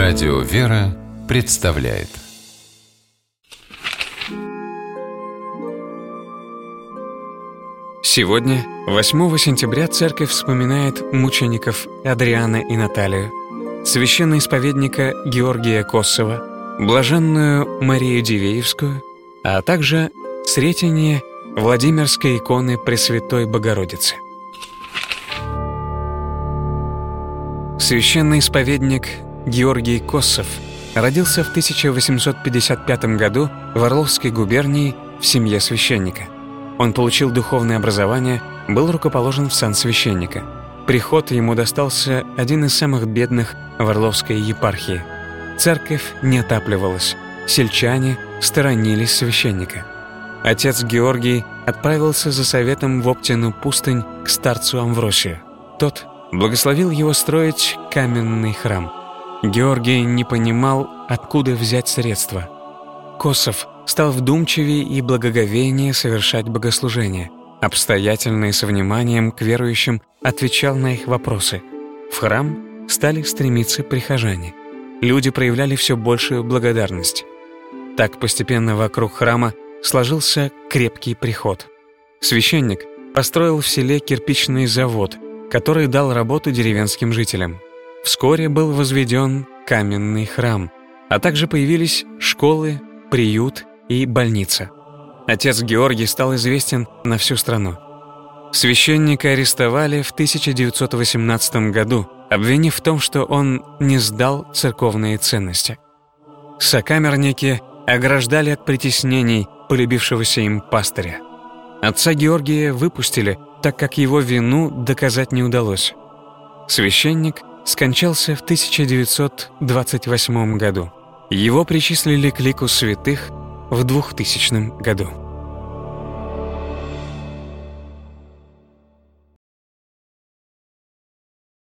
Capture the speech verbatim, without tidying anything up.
Радио «Вера» представляет. Сегодня, восьмого сентября, церковь вспоминает мучеников Адриана и Наталию, священноисповедника Георгия Коссова, блаженную Марию Дивеевскую, а также Сретение Владимирской иконы Пресвятой Богородицы. Священноисповедник Георгий Коссов родился в тысяча восемьсот пятьдесят пятом году в Орловской губернии в семье священника. Он получил духовное образование, был рукоположен в сан священника. Приход ему достался один из самых бедных в Орловской епархии. Церковь не отапливалась, сельчане сторонились священника. Отец Георгий отправился за советом в Оптину пустынь к старцу Амвросию. Тот благословил его строить каменный храм. Георгий не понимал, откуда взять средства. Коссов стал вдумчивее и благоговейнее совершать богослужения. Обстоятельно и со вниманием к верующим отвечал на их вопросы. В храм стали стремиться прихожане. Люди проявляли все большую благодарность. Так постепенно вокруг храма сложился крепкий приход. Священник построил в селе кирпичный завод, который дал работу деревенским жителям. Вскоре был возведен каменный храм, а также появились школы, приют и больница. Отец Георгий стал известен на всю страну. Священника арестовали в тысяча девятьсот восемнадцатом году, обвинив в том, что он не сдал церковные ценности. Сокамерники ограждали от притеснений полюбившегося им пастыря. Отца Георгия выпустили, так как его вину доказать не удалось. Священник скончался в тысяча девятьсот двадцать восьмом году. Его причислили к лику святых в двухтысячном году.